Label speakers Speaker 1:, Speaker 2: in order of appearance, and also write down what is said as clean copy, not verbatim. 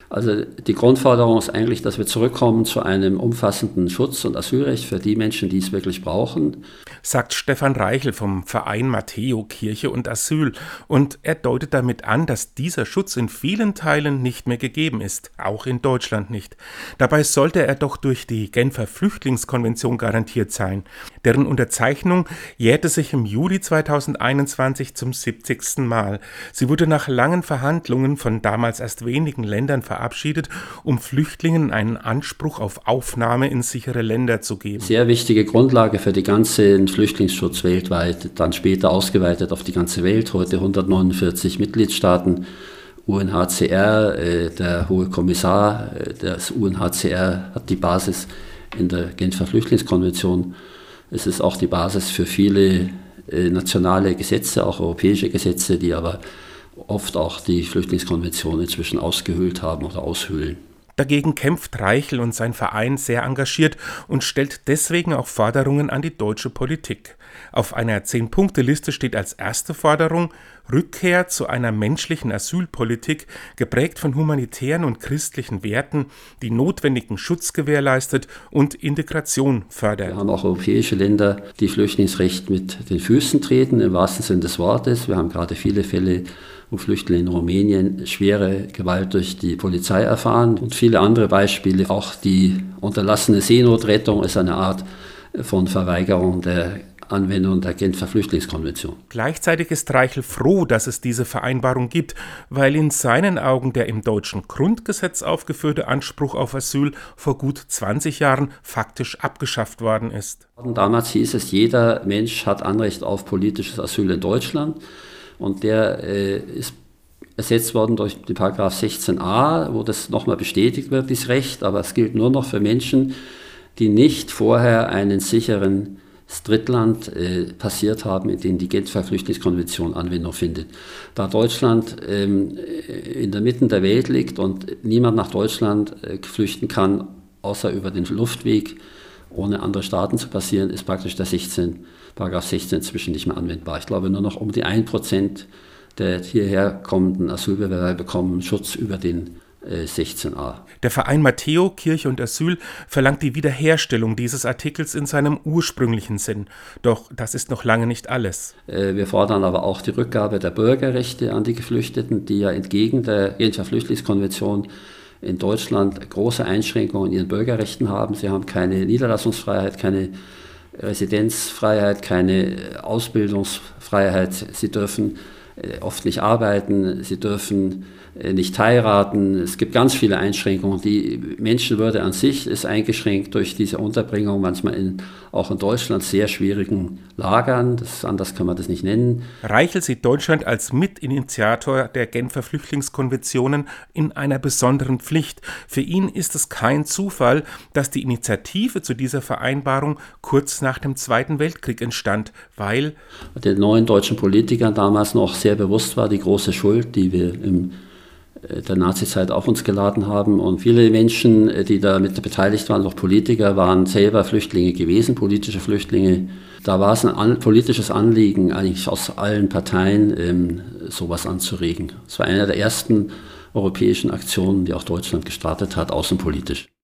Speaker 1: Also die Grundforderung ist eigentlich, dass wir zurückkommen zu einem umfassenden Schutz- und Asylrecht für die Menschen, die es wirklich brauchen.
Speaker 2: Sagt Stefan Reichel vom Verein Matteo Kirche und Asyl. Und er deutet damit an, dass dieser Schutz in vielen Teilen nicht mehr gegeben ist, auch in Deutschland nicht. Dabei sollte er doch durch die Genfer Flüchtlingskonvention garantiert sein. Deren Unterzeichnung jährte sich im Juli 2021 zum 70. Mal. Sie wurde nach langen Verhandlungen von damals erst wenigen Ländern verabschiedet, um Flüchtlingen einen Anspruch auf Aufnahme in sichere Länder zu geben.
Speaker 1: Sehr wichtige Grundlage für den ganzen Flüchtlingsschutz weltweit, dann später ausgeweitet auf die ganze Welt, heute 149 Mitgliedstaaten, UNHCR, der Hohe Kommissar des UNHCR hat die Basis in der Genfer Flüchtlingskonvention. Es ist auch die Basis für viele nationale Gesetze, auch europäische Gesetze, die aber oft auch die Flüchtlingskonvention inzwischen ausgehöhlt haben oder aushöhlen.
Speaker 2: Dagegen kämpft Reichel und sein Verein sehr engagiert und stellt deswegen auch Forderungen an die deutsche Politik. Auf einer 10-Punkte-Liste steht als erste Forderung Rückkehr zu einer menschlichen Asylpolitik, geprägt von humanitären und christlichen Werten, die notwendigen Schutz gewährleistet und Integration fördert.
Speaker 1: Wir haben auch europäische Länder, die Flüchtlingsrecht mit den Füßen treten, im wahrsten Sinne des Wortes. Wir haben gerade viele Fälle, wo Flüchtlinge in Rumänien schwere Gewalt durch die Polizei erfahren und viele andere Beispiele. Auch die unterlassene Seenotrettung ist eine Art von Verweigerung der Anwendung der Genfer Flüchtlingskonvention.
Speaker 2: Gleichzeitig ist Reichel froh, dass es diese Vereinbarung gibt, weil in seinen Augen der im deutschen Grundgesetz aufgeführte Anspruch auf Asyl vor gut 20 Jahren faktisch abgeschafft worden ist.
Speaker 1: Damals hieß es, jeder Mensch hat Anrecht auf politisches Asyl in Deutschland. Und der ist ersetzt worden durch den Paragraph 16a, wo das nochmal bestätigt wird, dieses Recht. Aber es gilt nur noch für Menschen, die nicht vorher einen sicheren Drittland passiert haben, in dem die Genfer Flüchtlingskonvention Anwendung findet. Da Deutschland in der Mitte der Welt liegt und niemand nach Deutschland flüchten kann, außer über den Luftweg, ohne andere Staaten zu passieren, ist praktisch der Paragraph 16 inzwischen nicht mehr anwendbar. Ich glaube, nur noch um die 1% der hierher kommenden Asylbewerber bekommen Schutz über den 16a.
Speaker 2: Der Verein Matteo Kirche und Asyl verlangt die Wiederherstellung dieses Artikels in seinem ursprünglichen Sinn. Doch das ist noch lange nicht alles.
Speaker 1: Wir fordern aber auch die Rückgabe der Bürgerrechte an die Geflüchteten, die ja entgegen der Genfer Flüchtlingskonvention in Deutschland große Einschränkungen in ihren Bürgerrechten haben. Sie haben keine Niederlassungsfreiheit, keine Residenzfreiheit, keine Ausbildungsfreiheit. Sie dürfen oft nicht arbeiten, sie dürfen nicht heiraten. Es gibt ganz viele Einschränkungen. Die Menschenwürde an sich ist eingeschränkt durch diese Unterbringung, manchmal auch in Deutschland sehr schwierigen Lagern. Anders kann man das nicht nennen.
Speaker 2: Reichel sieht Deutschland als Mitinitiator der Genfer Flüchtlingskonventionen in einer besonderen Pflicht. Für ihn ist es kein Zufall, dass die Initiative zu dieser Vereinbarung kurz nach dem Zweiten Weltkrieg entstand, weil
Speaker 1: den neuen deutschen Politikern damals noch sehr bewusst war, die große Schuld, die wir in der Nazizeit auf uns geladen haben. Und viele Menschen, die damit beteiligt waren, auch Politiker, waren selber Flüchtlinge gewesen, politische Flüchtlinge. Da war es ein politisches Anliegen, eigentlich aus allen Parteien sowas anzuregen. Es war eine der ersten europäischen Aktionen, die auch Deutschland gestartet hat, außenpolitisch.